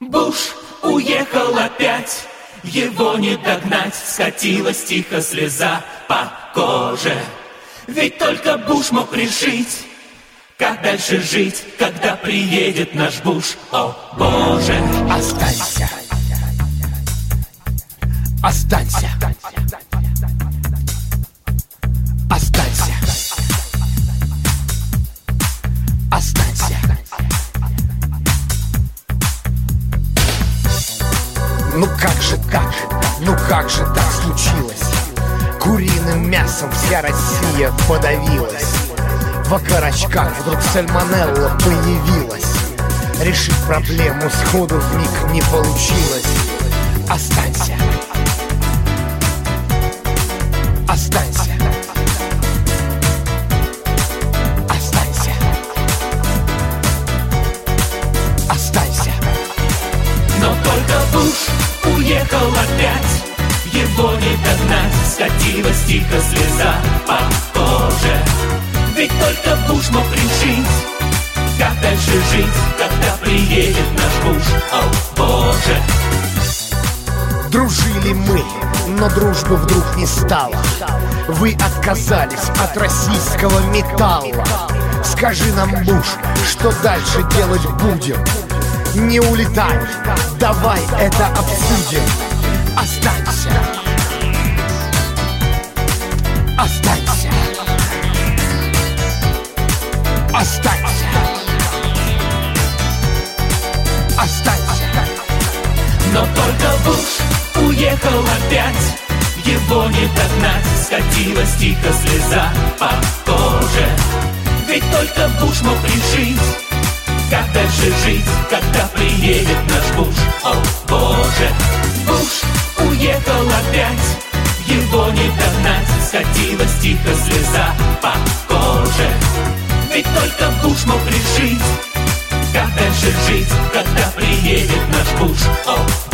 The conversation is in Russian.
Буш уехал опять, его не догнать. Скатилась тихо слеза по коже. Ведь только Буш мог решить, как дальше жить, когда приедет наш Буш. О, Боже! Останься. Останься. Останься. Останься. Ну как же так? Ну как же так случилось? Куриным мясом вся Россия подавилась. В окорочках вдруг сальмонелла появилась. Решить проблему сходу вмиг не получилось. Останься. Останься. Останься. Останься. Но только Буш уехал опять, его не догнать. Скатилась тихо слеза по коже. Ведь только Буш мог решить, как дальше жить, когда приедет наш Буш. О, Боже! Дружили мы, но дружбы вдруг не стало. Вы отказались от российского металла. Скажи нам, Буш, что дальше делать будем? Не улетай, давай это обсудим. Останься. Останься. Останься. Останься. Но только Буш уехал опять, его не догнать. Скатилась тихо слеза по коже. Ведь только Буш мог решить, как дальше жить, когда приедет наш Буш. О, Боже! Буш уехал опять, его не догнать. Скатилась тихо слеза по коже. Ведь только Буш мог решить, как дальше жить, когда приедет наш Буш. О,